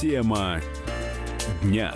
Тема дня.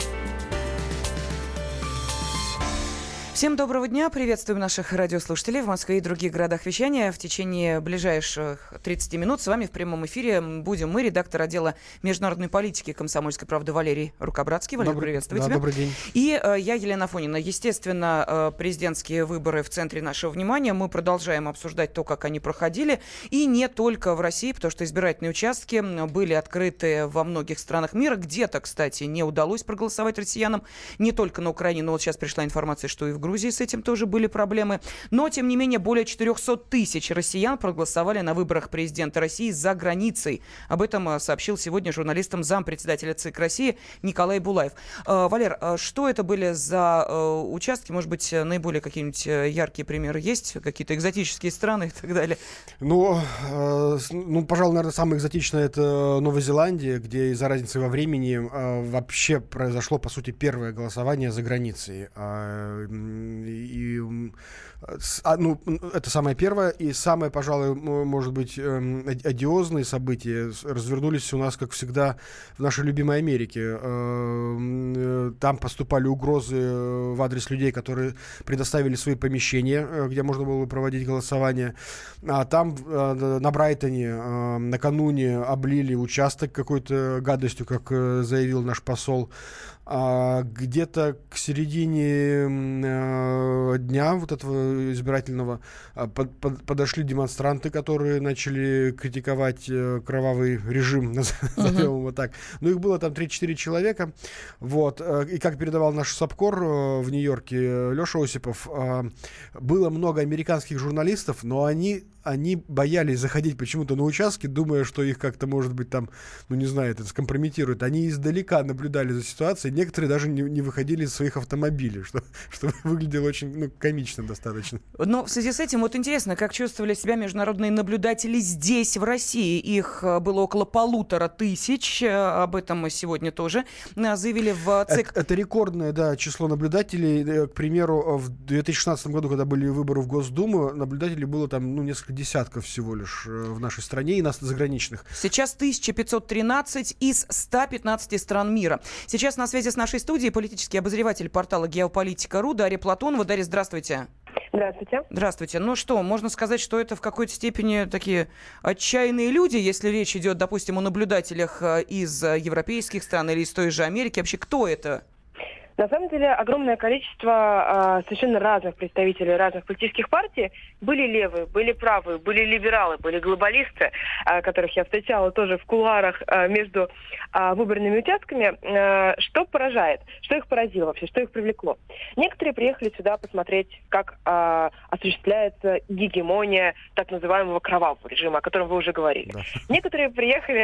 Всем доброго дня. Приветствуем наших радиослушателей в Москве и других городах вещания. В течение ближайших 30 минут с вами в прямом эфире будем мы, редактор отдела международной политики «Комсомольской правды» Валерий Рукобратский. Валерий, приветствую тебя. Добрый день. И я, Елена Афонина. Естественно, президентские выборы в центре нашего внимания. Мы продолжаем обсуждать то, как они проходили. И не только в России, потому что избирательные участки были открыты во многих странах мира. Где-то, кстати, не удалось проголосовать россиянам. Не только на Украине, но вот сейчас пришла информация, что и в Грузии с этим тоже были проблемы. Но, тем не менее, более 400 тысяч россиян проголосовали на выборах президента России за границей. Об этом сообщил сегодня журналистам зампредседателя ЦИК России Николай Булаев. Валер, что это были за участки? Может быть, наиболее какие-нибудь яркие примеры есть? Какие-то экзотические страны и так далее? Ну, пожалуй, наверное, самое экзотичное — это Новая Зеландия, где из-за разницы во времени вообще произошло, по сути, первое голосование за границей. Это самое первое и самое, пожалуй, может быть, одиозные события развернулись у нас, как всегда, в нашей любимой Америке. Там поступали угрозы в адрес людей, которые предоставили свои помещения, где можно было проводить голосование. А там, на Брайтоне, накануне облили участок какой-то гадостью, как заявил наш посол. Где-то к середине дня вот этого избирательного подошли демонстранты, которые начали критиковать кровавый режим, назовем его так. Ну, их было там 3-4 человека. Вот. И как передавал наш СОБКОР в Нью-Йорке Леша Осипов, было много американских журналистов, но они боялись заходить почему-то на участки, думая, что их как-то, может быть, там, это скомпрометирует. Они издалека наблюдали за ситуацией. Некоторые даже не выходили из своих автомобилей, что выглядело очень комично достаточно. Но в связи с этим вот интересно, как чувствовали себя международные наблюдатели здесь, в России. Их было около 1500. Об этом мы сегодня тоже заявили в ЦИК. Это рекордное, число наблюдателей. К примеру, в 2016 году, когда были выборы в Госдуму, наблюдателей было там, несколько десятков всего лишь в нашей стране и нас заграничных. Сейчас 1513 из 115 стран мира. Сейчас на связи с нашей студией политический обозреватель портала Геополитика.ру Дарья Платонова. Дарья, здравствуйте. Здравствуйте. Здравствуйте. Ну что, можно сказать, что это в какой-то степени такие отчаянные люди, если речь идет, допустим, о наблюдателях из европейских стран или из той же Америки. Вообще, кто это? На самом деле, огромное количество совершенно разных представителей разных политических партий. Были левые, были правые, были либералы, были глобалисты, которых я встречала тоже в кулуарах между выборными участками. Что поражает? Что их поразило вообще? Что их привлекло? Некоторые приехали сюда посмотреть, как осуществляется гегемония так называемого кровавого режима, о котором вы уже говорили. Да. Некоторые приехали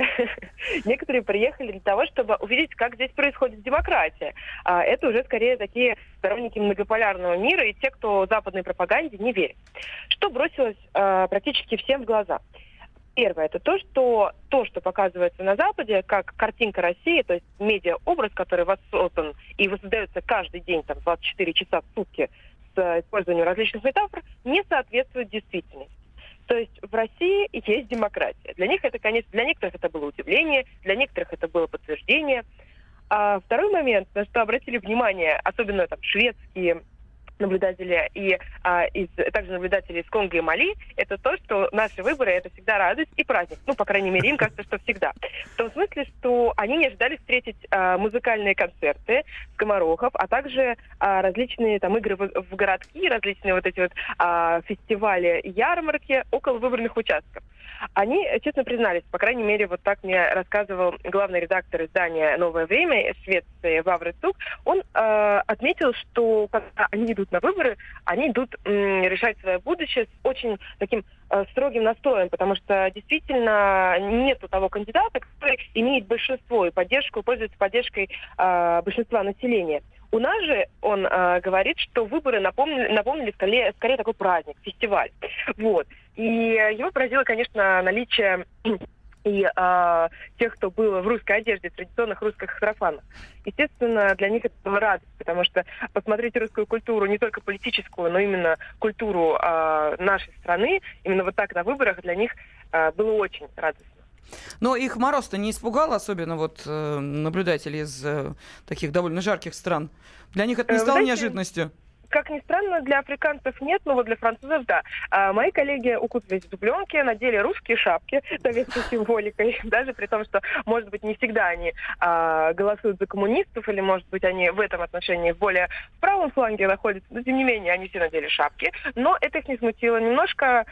для того, чтобы увидеть, как здесь происходит демократия. Это уже скорее такие сторонники многополярного мира и те, кто западной пропаганде не верит. Что бросилось практически всем в глаза? Первое, это то, что показывается на Западе, как картинка России, то есть медиаобраз, который воссоздан и воссоздается каждый день, 24 часа в сутки с использованием различных метафор, не соответствует действительности. То есть в России есть демократия. Для них это, конечно, для некоторых это было удивление, для некоторых это было подтверждение. А второй момент, на что обратили внимание, особенно шведские наблюдатели и также наблюдатели из Конго и Мали, это то, что наши выборы — это всегда радость и праздник. По крайней мере, им кажется, что всегда. В том смысле, что они не ожидали встретить музыкальные концерты, скоморохов, а также различные игры в городки, различные фестивали и ярмарки около выборных участков. Они честно признались, по крайней мере, вот так мне рассказывал главный редактор издания «Новое время» из Швеции Вавре Цук. Он отметил, что когда они идут на выборы, они идут решать свое будущее с очень таким строгим настроем, потому что действительно нету того кандидата, который имеет большинство и поддержку, пользуется поддержкой большинства населения. У нас же он говорит, что выборы напомнили скорее такой праздник, фестиваль. Вот. И его поразило, конечно, наличие и тех, кто был в русской одежде, в традиционных русских сарафанах. Естественно, для них это была радость, потому что посмотреть русскую культуру, не только политическую, но именно культуру нашей страны, именно вот так на выборах для них было очень радостно. Но их мороз-то не испугал, особенно вот наблюдателей из таких довольно жарких стран. Для них это не стало неожиданностью. Как ни странно, для африканцев нет, но вот для французов да. Мои коллеги укутались в дубленки, надели русские шапки с советской символикой, даже при том, что, может быть, не всегда они голосуют за коммунистов, или, может быть, они в этом отношении более в правом фланге находятся, но, тем не менее, они все надели шапки. Но это их не смутило. Немножко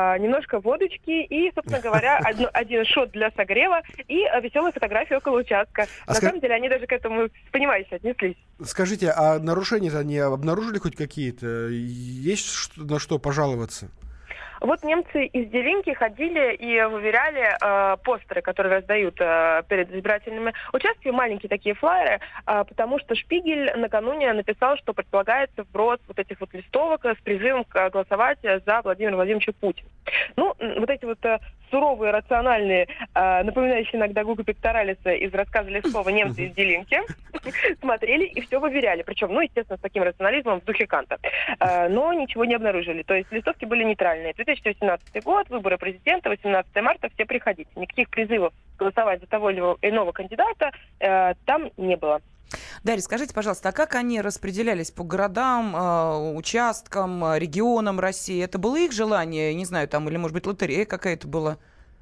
водочки и, собственно говоря, один шот для согрева и веселая фотография около участка. На самом деле, они даже к этому, понимаете, отнеслись. Скажите, а нарушения-то они обнаружили хоть какие-то? Есть на что пожаловаться? Вот немцы из Делинки ходили и выверяли постеры, которые раздают перед избирательными участками, маленькие такие флаеры, потому что Шпигель накануне написал, что предполагается вброс вот этих вот листовок с призывом голосовать за Владимира Владимировича Путина. Ну, вот эти вот суровые, рациональные, напоминающие иногда Гуго Пекторалиса из рассказа Лескова немцы из Делинки смотрели и все выверяли. Причем, ну, естественно, с таким рационализмом в духе Канта. Но ничего не обнаружили. То есть листовки были нейтральные. 2018 год, выборы президента, 18 марта, все приходите. Никаких призывов голосовать за того или иного кандидата там не было. Дарья, скажите, пожалуйста, а как они распределялись по городам, участкам, регионам России? Это было их желание, не знаю, там, или, может быть, лотерея какая-то была?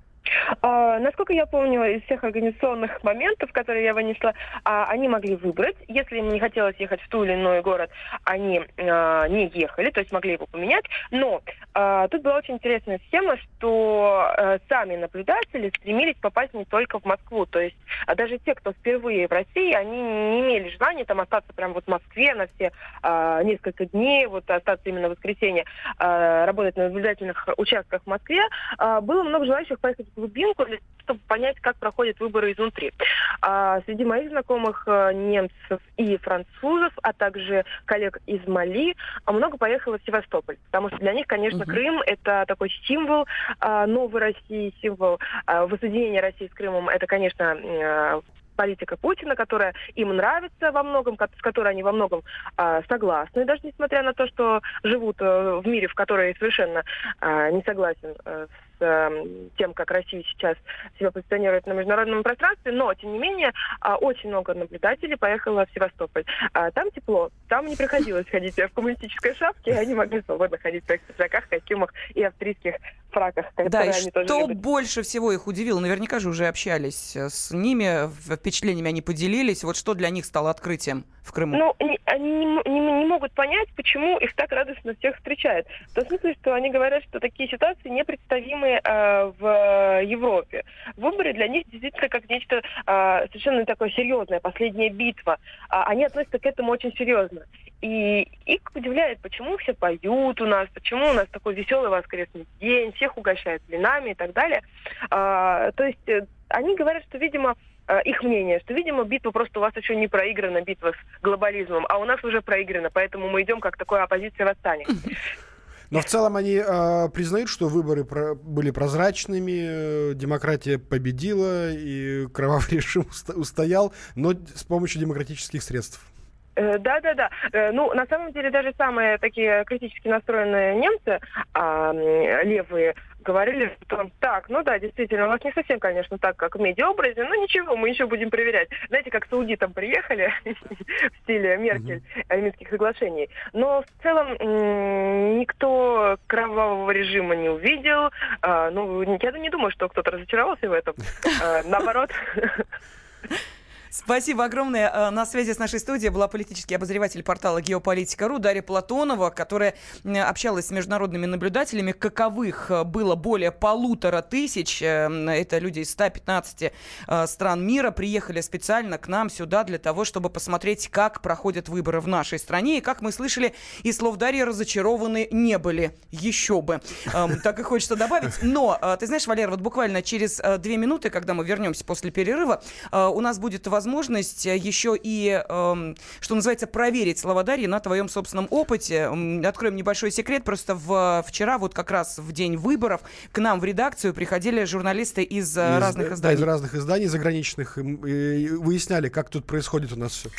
Насколько я помню, из всех организационных моментов, которые я вынесла, они могли выбрать. Если им не хотелось ехать в ту или иной город, они не ехали, то есть могли его поменять. Но тут была очень интересная схема, что сами наблюдатели стремились попасть не только в Москву. То есть даже те, кто впервые в России, они не имели желания там остаться прямо вот в Москве на все несколько дней, вот остаться именно в воскресенье, работать на наблюдательных участках в Москве. Было много желающих поехать в глубинку, чтобы понять, как проходят выборы изнутри. Среди моих знакомых немцев и французов, а также коллег из Мали, много поехало в Севастополь. Потому что для них, конечно, Крым — это такой символ новой России, символ воссоединения России с Крымом. Это, конечно, политика Путина, которая им нравится во многом, с которой они во многом согласны, даже несмотря на то, что живут в мире, в который совершенно не согласен с тем, как Россия сейчас себя позиционирует на международном пространстве, но, тем не менее, очень много наблюдателей поехало в Севастополь. Там тепло, там не приходилось ходить в коммунистической шапке, они могли свободно ходить в своих пиджаках, костюмах и австрийских фраках. Да, и они тоже что любят. больше всего их удивило? Наверняка же уже общались с ними, впечатлениями они поделились. Вот что для них стало открытием в Крыму? Ну, они не могут понять, почему их так радостно всех встречают. В том смысле, что они говорят, что такие ситуации непредставимы в Европе. Выборы для них действительно как нечто совершенно такое серьезное, последняя битва. Они относятся к этому очень серьезно. И их удивляет, почему все поют у нас, почему у нас такой веселый воскресный день, всех угощают блинами и так далее. То есть они говорят, что, видимо, их мнение, что, видимо, битва просто у вас еще не проиграна, битва с глобализмом, а у нас уже проиграна, поэтому мы идем как такое оппозиция восстания. Но в целом они признают, что выборы были прозрачными, демократия победила и кровавый режим устоял, но с помощью демократических средств. Да. Ну, на самом деле, даже самые такие критически настроенные немцы, левые, говорили, что так, ну да, действительно, у нас не совсем, конечно, так, как в медиаобразе, но ничего, мы еще будем проверять. Знаете, как саудитам приехали в стиле Меркель, Минских соглашений. Но в целом никто кровавого режима не увидел. Ну, я не думаю, что кто-то разочаровался в этом. Наоборот. Спасибо огромное. На связи с нашей студией была политический обозреватель портала Геополитика.ру Дарья Платонова, которая общалась с международными наблюдателями, каковых было более 1500. Это люди из 115 стран мира. Приехали специально к нам сюда для того, чтобы посмотреть, как проходят выборы в нашей стране. И, как мы слышали, из слов Дарьи, разочарованы не были. Еще бы. Так и хочется добавить. Но, ты знаешь, Валер, вот буквально через 2 минуты, когда мы вернемся после перерыва, у нас будет возможность еще и, что называется, проверить слова Дарьи на твоем собственном опыте. Откроем небольшой секрет. Просто вчера, вот как раз в день выборов, к нам в редакцию приходили журналисты из разных изданий. Да, из разных изданий заграничных. И выясняли, как тут происходит у нас все.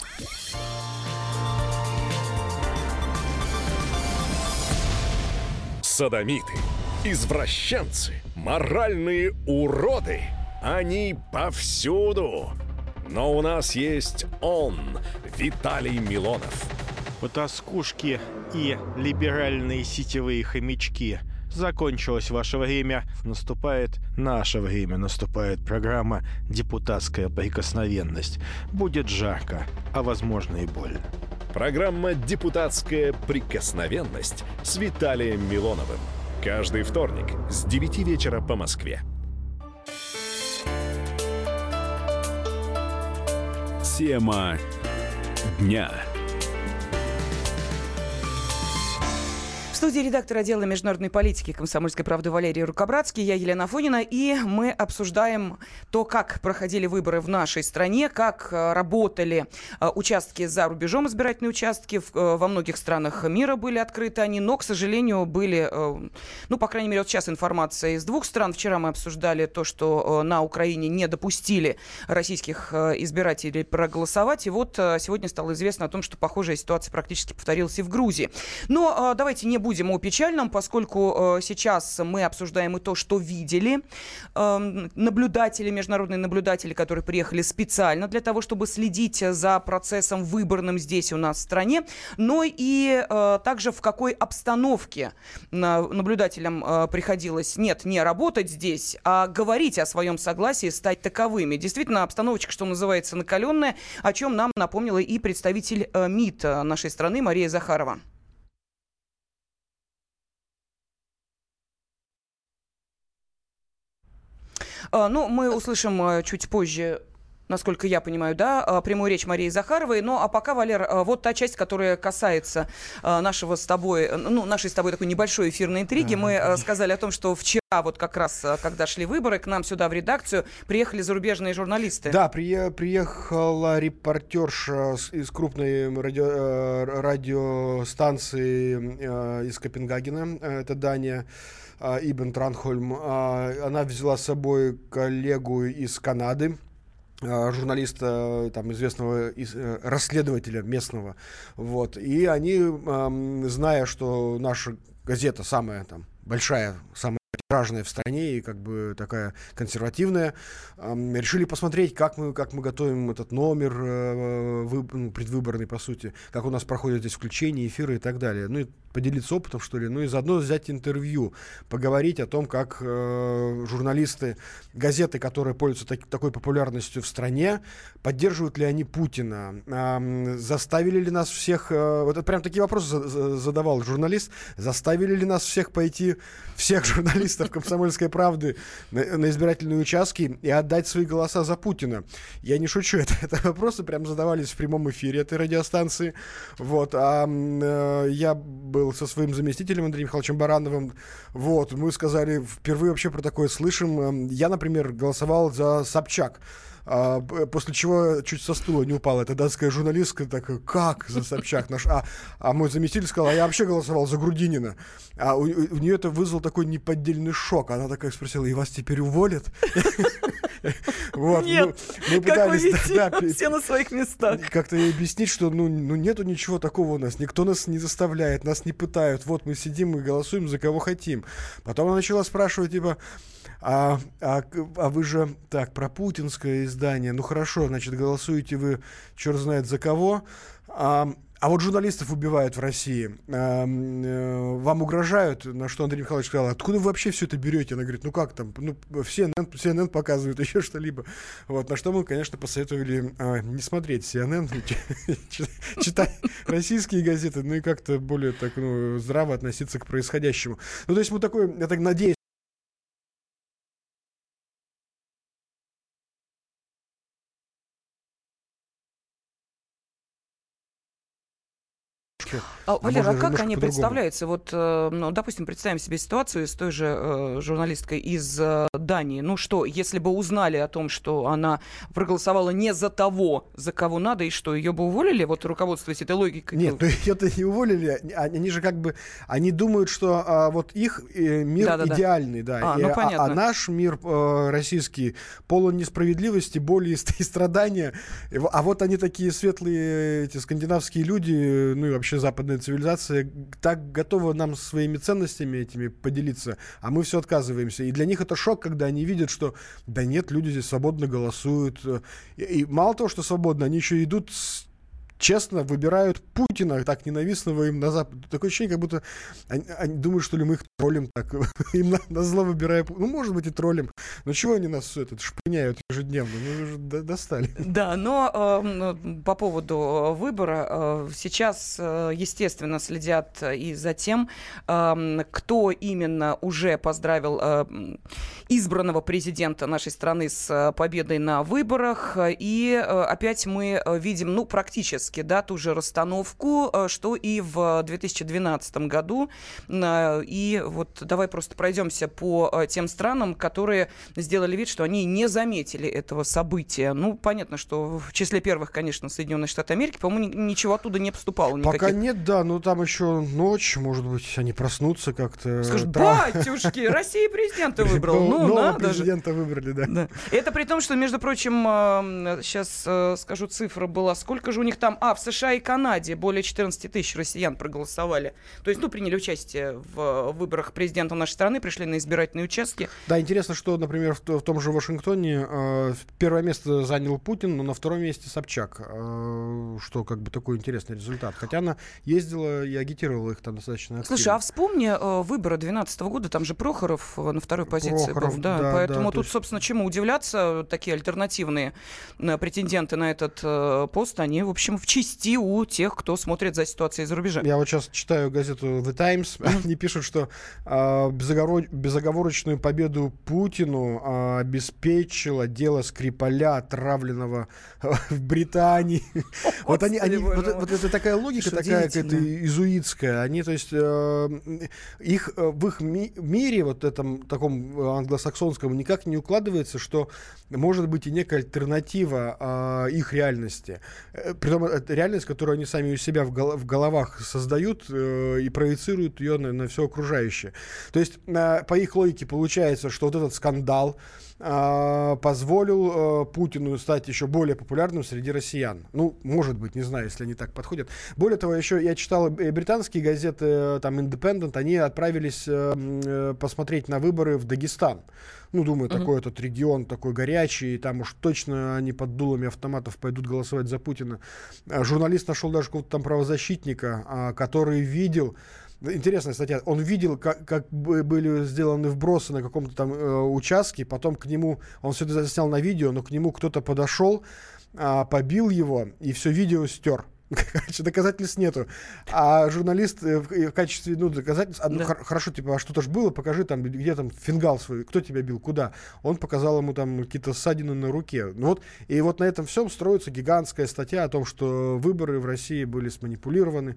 Содомиты, извращенцы, моральные уроды. Они повсюду. Но у нас есть он, Виталий Милонов. Потаскушки и либеральные сетевые хомячки. Закончилось ваше время, наступает наше время, наступает программа «Депутатская прикосновенность». Будет жарко, а возможно и больно. Программа «Депутатская прикосновенность» с Виталием Милоновым. Каждый вторник с 9 вечера по Москве. Тема дня. В студии редактор отдела международной политики «Комсомольской правды» Валерий Рукобратский, я Елена Афонина, и мы обсуждаем то, как проходили выборы в нашей стране, как работали участки за рубежом, избирательные участки. Во многих странах мира были открыты они, но, к сожалению, были, по крайней мере, вот сейчас информация из двух стран. Вчера мы обсуждали то, что на Украине не допустили российских избирателей проголосовать, и вот сегодня стало известно о том, что похожая ситуация практически повторилась и в Грузии. Но давайте не будем о печальном, поскольку сейчас мы обсуждаем и то, что видели наблюдатели, международные наблюдатели, которые приехали специально для того, чтобы следить за процессом выборным здесь у нас в стране, но и также в какой обстановке наблюдателям приходилось не работать здесь, а говорить о своем согласии, стать таковыми. Действительно, обстановочка, что называется, накаленная, о чем нам напомнила и представитель МИД нашей страны Мария Захарова. Мы услышим чуть позже, насколько я понимаю, прямую речь Марии Захаровой. Ну, а пока, Валер, вот та часть, которая касается нашей с тобой такой небольшой эфирной интриги. Мы сказали о том, что вчера, вот как раз, когда шли выборы, к нам сюда в редакцию приехали зарубежные журналисты. Да, приехала репортерша из крупной радиостанции из Копенгагена, это Дания, Ибн Транхольм. Она взяла с собой коллегу из Канады, журналиста, известного расследователя местного. Вот. И они, зная, что наша газета самая большая, самая тиражная в стране и такая консервативная, решили посмотреть, как мы готовим этот номер предвыборный, по сути, как у нас проходят здесь включения, эфиры и так далее. И поделиться опытом, что ли, и заодно взять интервью, поговорить о том, как журналисты газеты, которые пользуются такой популярностью в стране, поддерживают ли они Путина, заставили ли нас всех, вот это прям такие вопросы задавал журналист, заставили ли нас всех пойти, всех журналистов «Комсомольской правды» на избирательные участки и отдать свои голоса за Путина. Я не шучу, это вопросы прям задавались в прямом эфире этой радиостанции. Вот. Я был со своим заместителем Андреем Михайловичем Барановым. Вот. Мы сказали, впервые вообще про такое слышим. Я, например, голосовал за Собчак. После чего чуть со стула не упала эта датская журналистка, такая, как за Собчак? А мой заместитель сказал, я вообще голосовал за Грудинина. А у нее это вызвало такой неподдельный шок. Она такая спросила, и вас теперь уволят? Нет, мы пытались, все на своих местах. Как-то ей объяснить, что нету ничего такого у нас, никто нас не заставляет, нас не пытают. Вот мы сидим и голосуем за кого хотим. Потом она начала спрашивать, а вы же, про путинское издание, хорошо, значит, голосуете вы, черт знает за кого, а вот журналистов убивают в России, вам угрожают, на что Андрей Михайлович сказал, откуда вы вообще все это берете? Она говорит, как там, CNN показывают, еще что-либо. Вот, на что мы, конечно, посоветовали не смотреть CNN, читать российские газеты, и как-то более здраво относиться к происходящему. То есть мы такой, я так надеюсь, Валера, а как они представляются? Вот, допустим, представим себе ситуацию с той же журналисткой из Дании. Что, если бы узнали о том, что она проголосовала не за того, за кого надо, и что, ее бы уволили, руководствуясь этой логикой? Нет, ее-то не уволили. Они же они думают, что вот их мир идеальный, а наш мир российский полон несправедливости, боли и страдания. А вот они такие светлые, эти скандинавские люди, и вообще западная цивилизация так готова нам своими ценностями этими поделиться, а мы все отказываемся. И для них это шок, когда они видят, что да нет, люди здесь свободно голосуют. И мало того, что свободно, они еще идут честно выбирают Путина, так ненавистного им на Запад. Такое ощущение, как будто они думают, что ли мы их троллим так. Им на зло выбирая... Ну, может быть, и троллим. Но чего они нас шпыняют ежедневно? Мы уже достали. Да, но по поводу выбора сейчас, естественно, следят и за тем, кто именно уже поздравил избранного президента нашей страны с победой на выборах. И опять мы видим, ну, практически, да, ту же расстановку, что и в 2012 году. И вот давай просто пройдемся по тем странам, которые сделали вид, что они не заметили этого события. Ну, понятно, что в числе первых, конечно, Соединенные Штаты Америки, по-моему, ничего оттуда не поступало. Никаких. Пока нет, да, но там еще ночь, может быть, они проснутся как-то. Скажут, батюшки, Россия президента выбрала. Ну, надо же. Президента выбрали, да. Это при том, что, между прочим, сейчас скажу, цифра была, сколько же у них там, в США и Канаде более 14 тысяч россиян проголосовали. То есть, приняли участие в выборах президента нашей страны, пришли на избирательные участки. Да, интересно, что, например, в том же Вашингтоне первое место занял Путин, но на втором месте Собчак. Что как бы такой интересный результат. Хотя она ездила и агитировала их там достаточно активно. Слушай, а вспомни выборы 2012 года, там же Прохоров на второй позиции был. Да, поэтому тут, собственно, чему удивляться, такие альтернативные претенденты на этот пост, они, в общем, в части у тех, кто смотрит за ситуацией за рубежа. Я вот сейчас читаю газету The Times, они пишут, что безоговорочную победу Путину обеспечило дело Скрипаля, отравленного в Британии. Вот это такая логика, такая какая-то иезуитская. Они, то есть, их в их мире, вот этом таком англосаксонском, никак не укладывается, что может быть и некая альтернатива их реальности. Притом это реальность, которую они сами у себя в головах создают и проецируют ее на все окружающее. То есть, по их логике получается, что вот этот скандал позволил Путину стать еще более популярным среди россиян. Ну, может быть, не знаю, если они так подходят. Более того, еще я читал британские газеты, там, Independent, они отправились посмотреть на выборы в Дагестан. Ну, думаю, такой этот регион такой горячий, там уж точно они под дулами автоматов пойдут голосовать за Путина. Журналист нашел даже какого-то там правозащитника, который видел... Интересная статья. Он видел, как были сделаны вбросы на каком-то там участке, потом к нему, он все это заснял на видео, но к нему кто-то подошел, побил его и все видео стер. Короче, доказательств нету. А журналист в качестве доказательств, хорошо, типа, а что-то ж было, покажи там, где там фингал свой, кто тебя бил, куда. Он показал ему там какие-то ссадины на руке. Ну, вот, и вот на этом всем строится гигантская статья о том, что выборы в России были сманипулированы.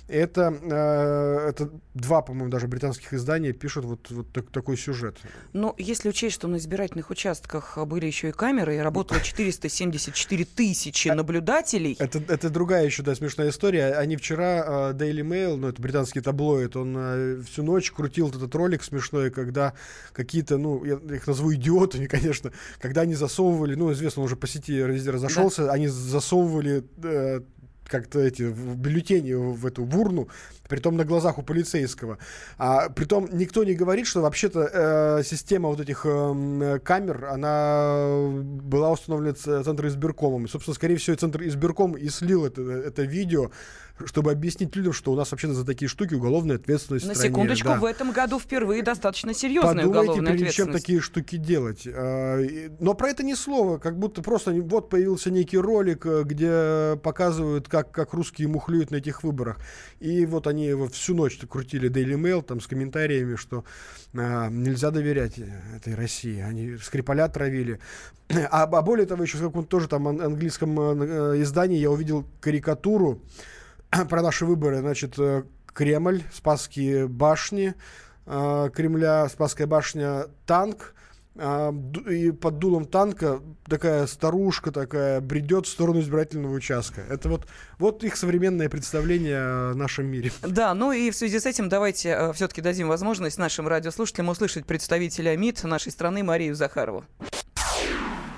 Это два, по-моему, даже британских издания пишут вот такой сюжет. Но если учесть, что на избирательных участках были еще и камеры, и работало 474 тысячи наблюдателей... Это другая еще смешная история. Они вчера, Daily Mail, это британский таблоид, он всю ночь крутил этот ролик смешной, когда какие-то, я их назову идиотами, конечно, когда они засовывали, известно, он уже по сети везде разошелся, они засовывали как-то эти бюллетени в эту урну, притом на глазах у полицейского. Притом никто не говорит, что вообще-то система вот этих камер, она была установлена Центром избиркомом. И, собственно, скорее всего, Центр избирком и слил это видео, чтобы объяснить людям, что у нас вообще за такие штуки уголовная ответственность в стране. На секундочку, да. В этом году впервые достаточно серьезная уголовная ответственность. Прежде чем такие штуки делать. Но про это ни слова, как будто просто вот появился некий ролик, где показывают, как русские мухлюют на этих выборах. И вот они его всю ночь крутили Daily Mail там с комментариями, что нельзя доверять этой России. Они Скрипаля травили. А более того, еще в каком-то тоже там английском издании я увидел карикатуру про наши выборы. Значит, Кремль, Спасские башни Кремля, Спасская башня, танк. И под дулом танка такая старушка такая бредет в сторону избирательного участка. Это вот их современное представление о нашем мире. Да, и в связи с этим давайте все-таки дадим возможность нашим радиослушателям услышать представителя МИД нашей страны Марию Захарову.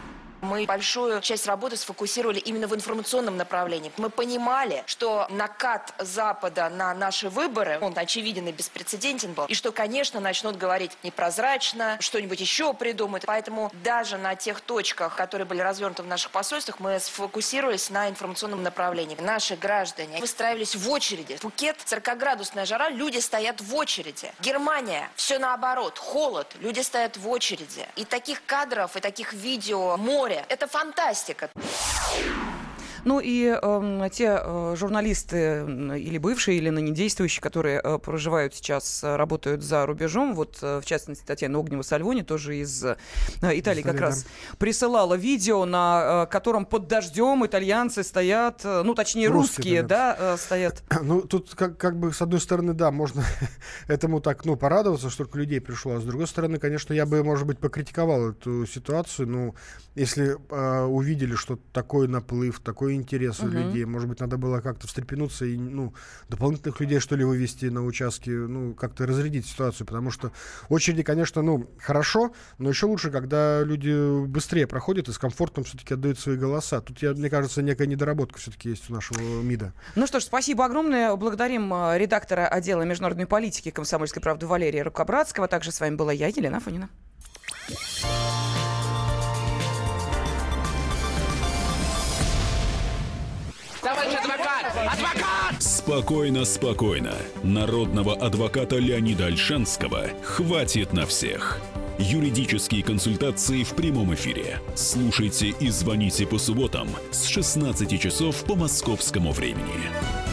Мы большую часть работы сфокусировали именно в информационном направлении. Мы понимали, что накат Запада на наши выборы, он очевиден и беспрецедентен был, и что, конечно, начнут говорить непрозрачно, что-нибудь еще придумают. Поэтому даже на тех точках, которые были развернуты в наших посольствах, мы сфокусировались на информационном направлении. Наши граждане выстраивались в очереди. Пхукет, 40-градусная жара, люди стоят в очереди. Германия, все наоборот, холод, люди стоят в очереди. И таких кадров, и таких видео море. Это фантастика. Ну и те журналисты, или бывшие, или ныне действующие, которые проживают сейчас, работают за рубежом, вот в частности Татьяна Огнева-Сальвони, тоже из Италии, как раз присылала видео, на котором под дождем итальянцы стоят, ну точнее русские, да, стоят. Ну тут как бы с одной стороны, да, можно этому так, ну, порадоваться, что столько людей пришло, а с другой стороны, конечно, я бы, может быть, покритиковал эту ситуацию, ну, если увидели, что такой наплыв, такой интерес у людей, может быть, надо было как-то встрепенуться и, ну, дополнительных людей, что ли, вывести на участки, ну, как-то разрядить ситуацию, потому что очереди, конечно, ну, хорошо, но еще лучше, когда люди быстрее проходят и с комфортом все-таки отдают свои голоса. Тут, мне кажется, некая недоработка все-таки есть у нашего МИДа. Ну что ж, спасибо огромное. Благодарим редактора отдела международной политики «Комсомольской правды» Валерия Рукобратского. Также с вами была я, Елена Афонина. Товарищ адвокат! Адвокат! Спокойно, спокойно. Народного адвоката Леонида Ольшанского хватит на всех. Юридические консультации в прямом эфире. Слушайте и звоните по субботам с 16 часов по московскому времени.